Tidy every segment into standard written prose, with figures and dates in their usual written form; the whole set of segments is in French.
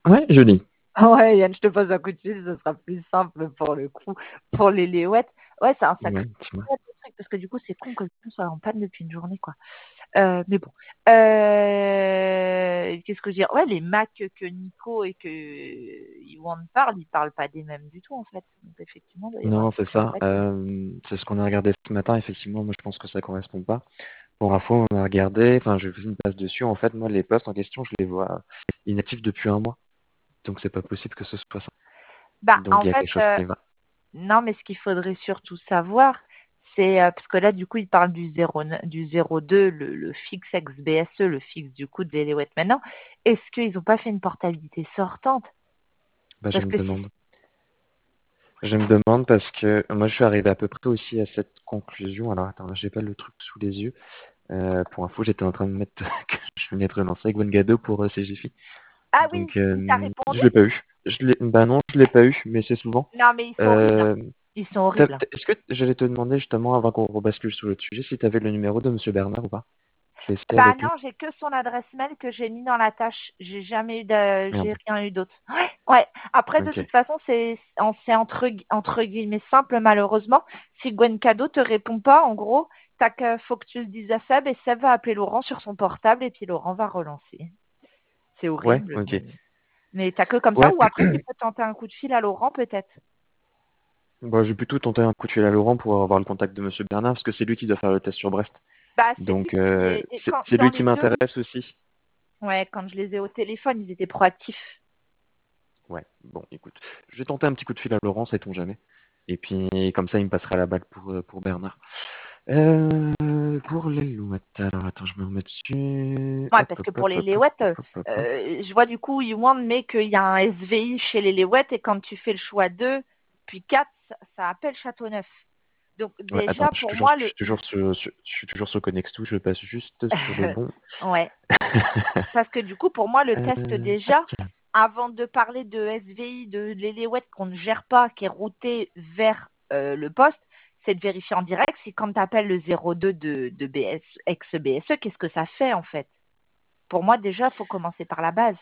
Ouais, joli. Ouais, Yann, je te passe un coup de fil, ce sera plus simple pour le coup. Pour les Léouettes, ouais, c'est un sacré Ouais, dis-moi. truc parce que du coup, c'est con que le son soit en panne depuis une journée, quoi. Mais bon. Qu'est-ce que je veux dire? Ouais, les Mac que Nico et que Iwan parlent, ils parlent pas des mêmes du tout, en fait. Donc, effectivement, il doit y avoir Non, des c'est ça. Léouettes. C'est ce qu'on a regardé ce matin. Effectivement, moi, je pense que ça correspond pas. Pour info, on a regardé, enfin, j'ai fait une passe dessus. En fait, moi, les postes en question, je les vois inactifs depuis un mois. Donc, c'est pas possible que ce soit ça. Bah, Donc, en il y a fait, quelque chose qui va. non, mais ce qu'il faudrait surtout savoir, c'est parce que là, du coup, il parle du 02, le fixe ex-BSE, le fixe du coup de l'Eléouette maintenant. Est-ce qu'ils n'ont pas fait une portabilité sortante? Bah, je Parce me que si. demande. Je me demande parce que moi, je suis arrivé à peu près aussi à cette conclusion. Alors, attends, là, j'ai pas le truc sous les yeux. Pour info, j'étais en train de mettre que je venais de relancer avec Gado pour CGFI. Ah oui, Donc, il t'a répondu? je l'ai pas eu. Bah non, je l'ai pas eu, mais c'est souvent. Non, mais ils sont horribles, hein. Euh, Ils sont horribles, hein. Est-ce que j'allais te demander justement, avant qu'on rebascule sur le sujet, si tu avais le numéro de Monsieur Bernard ou pas? Je vais essayer Bah avec non, lui. j'ai que son adresse mail que j'ai mis dans la tâche. J'ai Merde. rien eu d'autre. Ouais, ouais. Après, de Ok. toute façon, c'est entre guillemets simple, malheureusement. Si Gwen Cadeau te répond pas, en gros, faut que tu le dises à Seb et Seb va appeler Laurent sur son portable et puis Laurent va relancer. C'est Ouais, horrible, ok. mais t'as que comme ça. Ouais. Ou après, tu peux tenter un coup de fil à Laurent, peut-être. Bon, j'ai plutôt tenté un coup de fil à Laurent pour avoir le contact de Monsieur Bernard, parce que c'est lui qui doit faire le test sur Brest. Bah, c'est lui Donc, et c'est quand c'est dans lui qui les deux, m'intéresse aussi. ouais, quand je les ai au téléphone, ils étaient proactifs. Ouais, bon, écoute. Je vais tenter un petit coup de fil à Laurent, sait-on jamais. Et puis, comme ça, il me passera la balle pour Bernard. Pour les louettes, alors attends, je me remets dessus. Ouais, Hop, parce hop, que pour hop, les hop, hop, Léouettes, hop, hop, hop. je vois du coup, Yuan met qu'il y a un SVI chez les Léouettes et quand tu fais le choix 2, puis 4, ça appelle Châteauneuf. Donc Ouais, attends, déjà, pour moi, je suis toujours sur Connextou, je passe juste sur le bon. ouais, parce que du coup, pour moi, le test déjà, Tac. avant de parler de SVI, de l'Éléouette qu'on ne gère pas, qui est routé vers le poste, c'est de vérifier en direct si quand tu appelles le 02 de BS, ex-BSE, qu'est-ce que ça fait en fait. Pour moi, déjà, il faut commencer par la base.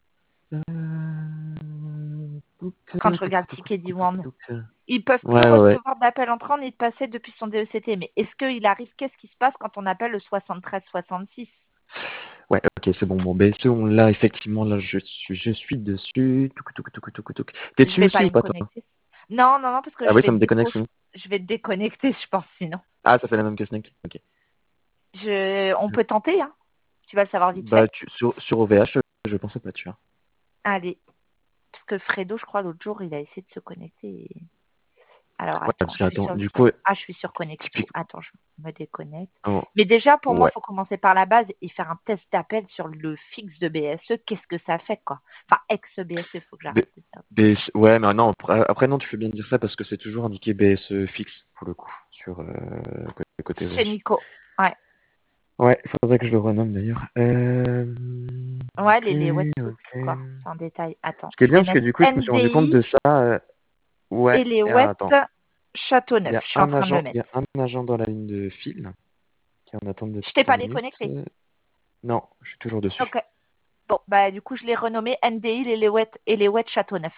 Quand je regarde Ticket d'Iwan, ils peuvent plus Ouais, ouais, ouais. recevoir d'appels entrants ni de passer depuis son DECT. Mais est-ce qu'il arrive, qu'est-ce qui se passe quand on appelle le 73-66? Ouais, ok, c'est bon. Bon, BSE, on l'a effectivement. Là, je suis dessus. T'es Je dessus vais pas aussi ou aller me pas, toi? connecter. Non, non, non, parce que Ah oui, ça me déconnecte, sinon. je vais te déconnecter, je pense, sinon. Ah, ça fait la même que Snake. Ok. On peut tenter, hein. Tu vas le savoir vite fait. Bah, sur OVH, je pensais pas dessus. Hein. Allez. Parce que Fredo, je crois, l'autre jour, il a essayé de se connecter. Alors, Ouais, attends, parce je que, suis attends, sur le du site. coup, Ah, je suis sur Connexo. typique. Attends, je me déconnecte. Oh, Mais déjà, pour moi, ouais. il faut commencer par la base et faire un test d'appel sur le fixe de BSE. Qu'est-ce que ça fait, quoi? Enfin, ex-BSE, il faut que B- j'arrête de dire. Ouais, mais non, après, non, tu fais bien de dire ça parce que c'est toujours indiqué BSE fixe, pour le coup, sur côté Chez OVH. Nico. Ouais. Ouais, il faudrait que je le renomme d'ailleurs. Ouais, Ok, les West ok. aussi, quoi. C'est en détail. Attends, Ce qui est je bien, vais parce que mettre du coup, je me suis rendu compte NDI de ça. Ouais, et les et alors, West attends. Il Châteauneuf. y a Je suis en un train de le agent, il mettre. y a un agent dans la ligne de fil qui est en attente Je depuis t'ai 5 pas minutes. déconnecté. Non, je suis toujours dessus. Ok. Bon, bah, du coup, je l'ai renommé NDI et les West Châteauneuf.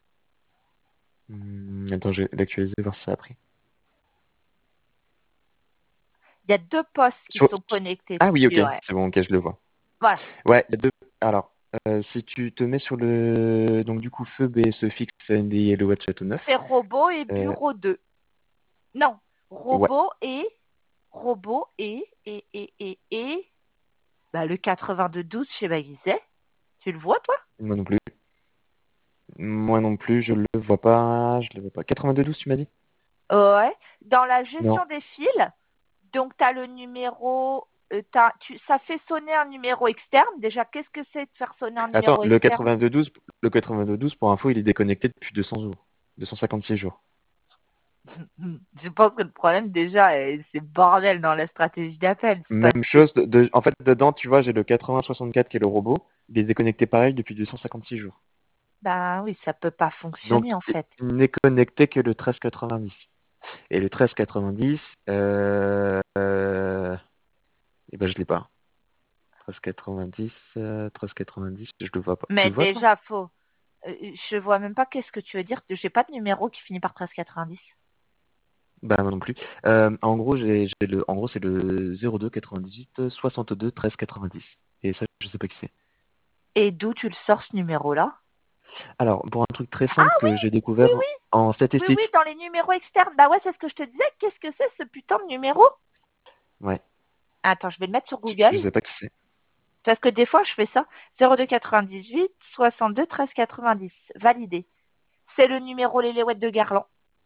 Attends, je vais l'actualiser, voir si ça a pris. Il y a deux postes qui Sur- sont connectés Ah oui, ok, dessus, ouais. c'est bon, ok, je le vois. Voilà. Ouais, il y a deux. Alors, si tu te mets sur le. Donc, du coup, feu BSE fixe NDI et le Watch Château 9. C'est robot et Euh, bureau 2. Non, ouais, robot et bah, le 92 chez Baguizet. Tu le vois, toi? moi non plus. Moi non plus, je le vois pas. Je le vois pas. 92, tu m'as dit? Ouais. Dans la Non. gestion des fils, donc tu as le numéro, ça fait sonner un numéro externe. Déjà, qu'est-ce que c'est de faire sonner un Attends, numéro externe? le 92, pour info, il est déconnecté depuis 200 jours. 256 jours. Je pense que le problème, déjà, c'est bordel dans la stratégie d'appel. C'est parce Même que, chose, en fait, dedans, tu vois, j'ai le 8064 qui est le robot. Il est déconnecté pareil depuis 256 jours. bah oui, ça peut pas Donc, fonctionner, en fait. il n'est connecté que le 1390. Et le 1390, eh ben, je l'ai pas. 1390, 1390, je le vois pas. Tu Mais le vois, toi? déjà, faux. Je vois même pas qu'est-ce que tu veux dire. J'ai pas de numéro qui finit par 1390. Bah, moi non plus. En gros, en gros, c'est le 02 98 62 13 90. Et ça, je sais pas qui c'est. Et d'où tu le sors ce numéro-là? Alors, pour un truc très Ah simple que j'ai oui, découvert oui, en oui, oui, statistique. dans les numéros externes. Bah ouais, c'est ce que je te disais. Qu'est-ce que c'est ce putain de numéro? Ouais, Attends, je vais le mettre sur je Google. sais pas qui c'est. Parce que des fois, je fais ça. 02 98 62 13 90. Validé. C'est le numéro Léléouette de Garland.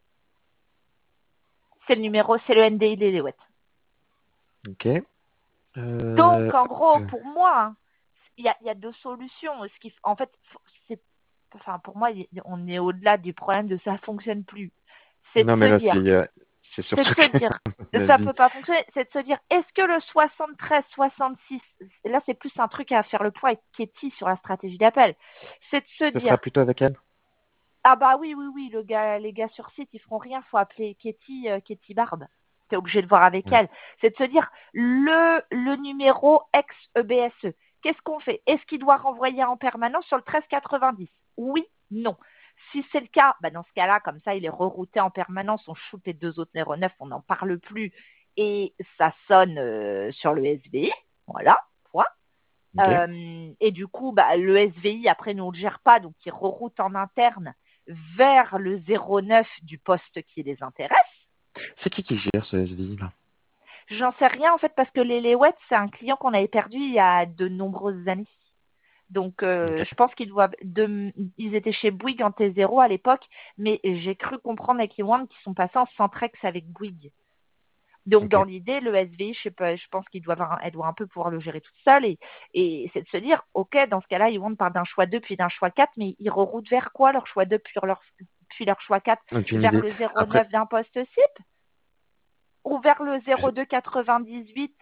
C'est le numéro, c'est le NDI Léléouette. Ok. Donc, en gros, Euh, pour moi, hein, il y a deux solutions. En fait, c'est, enfin, pour moi, on est au-delà du problème de ça fonctionne plus. C'est de non, mais se là, dire, c'est c'est de surtout se que, dire, à mon ça avis, peut pas fonctionner. C'est de se dire, est-ce que le 73, 66, là, c'est plus un truc à faire le point avec Katie sur la stratégie d'appel. C'est de se ce sera dire, plutôt avec elle. ah bah oui, oui, oui, les gars sur site, ils feront rien, faut appeler Katie Barbe. T'es obligé de voir avec Ouais. elle. C'est de se dire le numéro ex-EBSE. Qu'est-ce qu'on fait? Est-ce qu'il doit renvoyer en permanence sur le 1390? Oui, non. Si c'est le cas, bah dans ce cas-là, comme ça, il est rerouté en permanence, on shoot les deux autres 09, on n'en parle plus et ça sonne sur le SVI. Voilà, point. Ok. Et du coup, bah, le SVI, après, nous ne le gère pas, donc il reroute en interne vers le 09 du poste qui les intéresse. C'est qui gère ce SVI là? J'en sais rien, en fait, parce que les Léouettes, c'est un client qu'on avait perdu il y a de nombreuses années. Donc, Ok. je pense ils étaient chez Bouygues en T0 à l'époque, mais j'ai cru comprendre avec les Wand qu'ils sont passés en Centrex avec Bouygues. Donc, Ok. dans l'idée, le SVI, je sais pas, je pense elle doit un peu pouvoir le gérer toute seule. Et c'est de se dire, OK, dans ce cas-là, ils vont parler d'un choix 2 puis d'un choix 4, mais ils reroutent vers quoi leur choix 2 puis leur choix 4? Aucune Vers idée. le Après, 09 d'un poste SIP ou vers le je- 02 98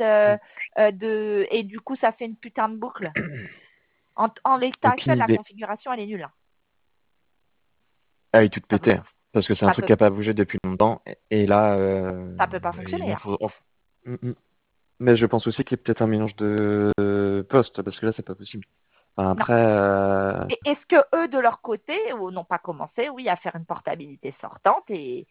et du coup, ça fait une putain de boucle. En l'état aucune actuel, la idée. configuration, elle est nulle, hein. Ah, il est tout Ça peut, pété, hein. Parce que c'est un ça truc peut, qui n'a pas bougé depuis longtemps. Et là, ça peut pas ils fonctionner, vont hein. Mm, mm. Mais je pense aussi qu'il y a peut-être un mélange de postes, parce que là, c'est pas possible. Enfin, Non. après, Et est-ce que eux, de leur côté, n'ont pas commencé, oui, à faire une portabilité sortante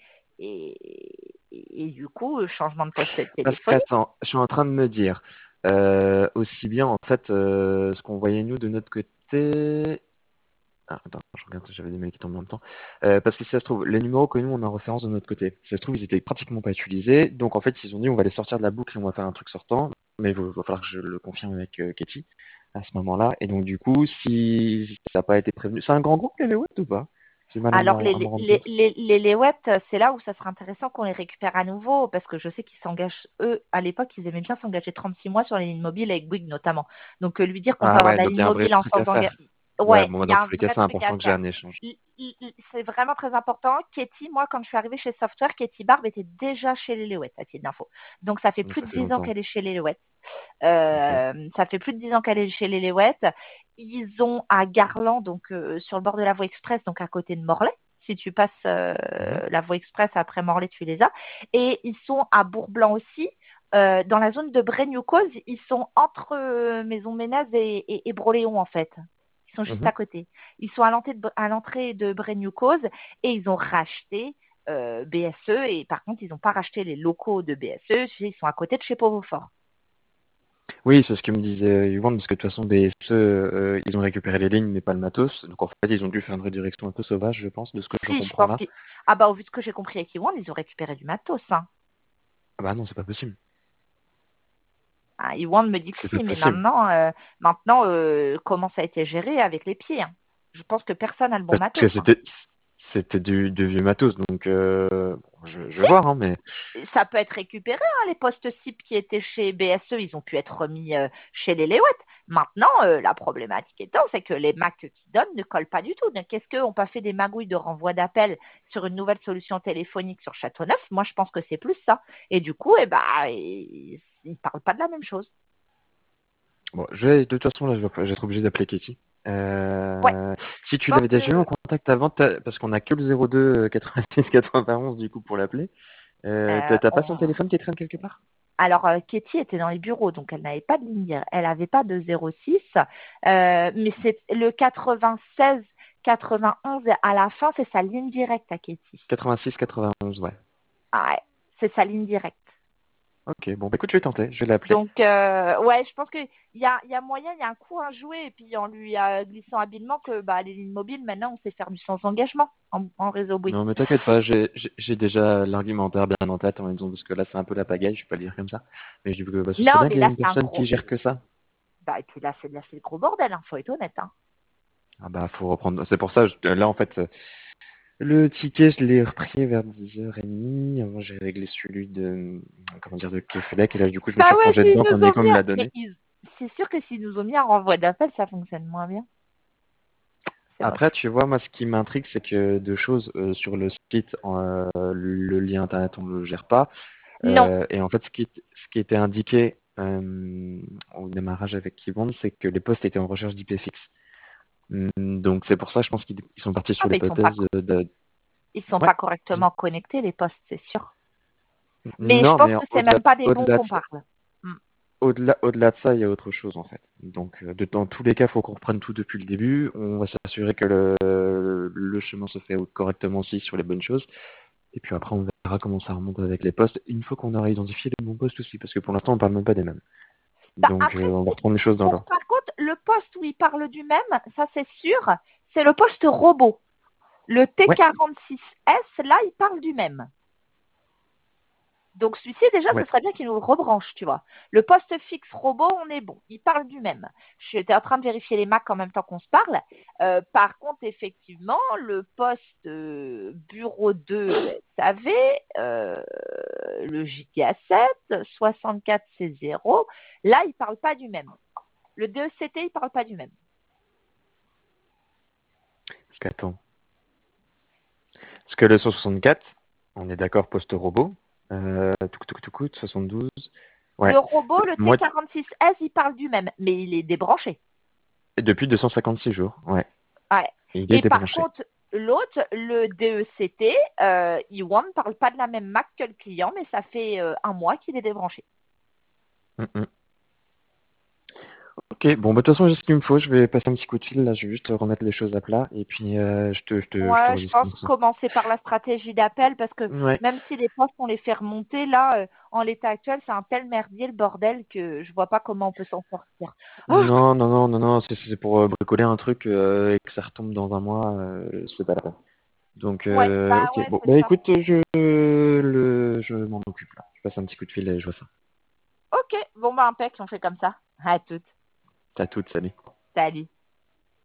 et du coup, changement de poste parce téléphonique? qu'attends, je suis en train de me dire, aussi bien, en fait, ce qu'on voyait nous de notre côté. Ah, attends, je regarde, j'avais des mails qui tombent en même temps. Parce que si ça se trouve, les numéros que nous on a en référence de notre côté, si ça se trouve, ils étaient pratiquement pas utilisés. Donc en fait, ils ont dit on va les sortir de la boucle et on va faire un truc sortant. Mais va falloir que je le confirme avec Katie à ce moment-là. Et donc du coup, si ça n'a pas été prévenu, c'est un grand groupe les Leouette ou pas? J'ai mal Alors, à me rendre compte. les Léouettes, c'est là où ça serait intéressant qu'on les récupère à nouveau, parce que je sais qu'ils s'engagent, eux, à l'époque, ils aimaient bien s'engager 36 mois sur les lignes mobiles avec Bouygues notamment. Donc, lui dire qu'on peut Ah avoir de ouais, la donc il y ligne a un vrai mobile en truc sans à faire. engagement. Ouais, Ouais, bon, bah, il y dans a un tous les cas, vrai c'est truc à important que j'ai faire. un échange. C'est vraiment très important. Katie, moi, quand je suis arrivée chez Software, Katie Barbe était déjà chez les Léouettes, à titre d'info. Donc, ça fait Donc plus ça de fait 10 ans longtemps. qu'elle est chez les Léouettes. Ok. Ça fait plus de 10 ans qu'elle est chez les Léouettes. Ils ont à Garland, donc sur le bord de la voie express, donc à côté de Morlaix. Si tu passes Mhm. la voie express après Morlaix, tu les as. Et ils sont à Bourg-Blanc aussi. Dans la zone de Brégnucause, ils sont entre Maison Ménaz et Broléon, en fait. Ils sont juste Mhm. à côté. Ils sont à l'entrée de Brégnucause et ils ont racheté BSE. Et par contre, ils n'ont pas racheté les locaux de BSE. Ils sont à côté de chez Pauvre-Fort. Oui, c'est ce que me disait Yvan, parce que de toute façon, BSE, ils ont récupéré les lignes, mais pas le matos. Donc en fait, ils ont dû faire une redirection un peu sauvage, je pense, de ce que je Si, je comprends pense là. qu'ils. Ah bah, au vu de ce que j'ai compris avec Iwan, ils ont récupéré du matos, hein. Ah bah non, c'est pas possible. Ah, Iwan me dit que C'est pas si, mais possible. maintenant, comment ça a été géré avec les pieds, hein. Je pense que personne n'a le bon Parce que matos, hein. c'était du vieux matos, donc bon, je vais Si, voir, hein, mais ça peut être récupéré, hein, les postes SIP qui étaient chez BSE, ils ont pu être remis chez les Léouettes. Maintenant, la problématique étant, c'est que les Mac qu'ils donnent ne collent pas du tout. Donc, est-ce qu'on pas fait des magouilles de renvoi d'appel sur une nouvelle solution téléphonique sur Châteauneuf? Moi, je pense que c'est plus ça. Et du coup, eh ben, ils ne parlent pas de la même chose. bon, de toute façon, là, je vais être obligé d'appeler Katie. Ouais, Si je tu pense l'avais déjà eu en que contact avant, parce qu'on a que le 02 86 91 du coup pour l'appeler, euh, t'as pas son on- téléphone qui traîne quelque part? Alors, Katie était dans les bureaux, donc elle n'avait pas de ligne directe. Elle n'avait pas de 06. Mais c'est le 96, 91 à la fin, c'est sa ligne directe à Katie. 86, 91, ouais. Ah ouais, c'est sa ligne directe. Ok, bon, bah écoute, je vais tenter, je vais l'appeler. Donc, ouais, je pense qu'il y a moyen, il y a un coup à jouer. Et puis, en lui glissant habilement que les lignes mobiles, maintenant, on sait faire du sans engagement en réseau Bouygues. Non, mais t'inquiète pas, j'ai déjà l'argumentaire bien en tête, en disant, parce que là, c'est un peu la pagaille, je vais pas le dire comme ça. Mais je dis que bah, ce serait Non, bien mais qu'il y ait là, une c'est un personne qui gros. gère que ça. Et puis là, c'est le gros bordel, faut être honnête. Hein. Ah bah, faut reprendre. C'est pour ça, là, en fait, le ticket, je l'ai repris vers 10h30. Avant, j'ai réglé celui de, comment dire, de Québec. Et là, du coup, je me suis Bah ouais, replongé dedans s'ils quand nous ont Nico mis me un... l'a Mais donné. c'est sûr que s'ils nous ont mis un renvoi d'appel, ça fonctionne moins bien. C'est Après, moche. tu vois, moi, ce qui m'intrigue, c'est que deux choses sur le site, le lien internet, on le gère pas. Non. Et en fait, ce qui était indiqué au démarrage avec Keyboard, c'est que les postes étaient en recherche d'IP fixe. Donc c'est pour ça, je pense qu'ils sont partis Ah, sur mais l'hypothèse ils sont Ouais. pas correctement connectés, les postes, c'est sûr. Mais je Non, pense mais que c'est même pas des bons au-delà de qu'on ça, parle. Hmm. au-delà de ça, il y a autre chose en fait. Donc dans tous les cas, il faut qu'on reprenne tout depuis le début. On va s'assurer que le chemin se fait correctement aussi sur les bonnes choses. Et puis après, on verra comment ça remonte avec les postes, une fois qu'on aura identifié les bons postes aussi, parce que pour l'instant, on parle même pas des mêmes. Donc Après, on va si, reprendre les choses dans bon, l'ordre. par contre, le poste où il parle du même, ça c'est sûr, c'est le poste robot. Le Ouais, T46S, là, il parle du même. Donc celui-ci, déjà, ce ouais. serait bien qu'il nous rebranche, tu vois. Le poste fixe robot, on est bon. Il parle du même. J'étais en train de vérifier les Macs en même temps qu'on se parle. Par contre, effectivement, le poste bureau 2 SAV, le Giga 7, 64C0, là, il ne parle pas du même. Le 2CT, il ne parle pas du même. Parce qu'attends. Parce que le 164, on est d'accord, poste robot. Tout, 72. Le Ouais. robot, le Moi, T46S, il parle du même, mais il est débranché. depuis 256 jours. Ouais. Ouais. Il est Et par débranché. contre, l'autre, le DECT, Iwan ne parle pas de la même Mac que le client, mais ça fait un mois qu'il est débranché. Mm, mm. Ok, bon, bah, de toute façon, j'ai ce qu'il me faut. Je vais passer un petit coup de fil. Là, je vais juste remettre les choses à plat. Et puis, je te Ouais, je redis ce pense qu'il me faut. commencer par la stratégie d'appel parce que Ouais. même si les postes, on les fait remonter, là, en l'état actuel, c'est un tel merdier, le bordel, que je vois pas comment on peut s'en sortir. Oh, Non, c'est pour bricoler un truc et que ça retombe dans un mois. C'est pas la peine. Donc, ouais, bah ok. ouais, Bon, c'est bah, ça. écoute, je m'en occupe là. Je passe un petit coup de fil et je vois ça. Ok, bon bah impec, on fait comme ça. À toutes. À toutes, salut. Salut.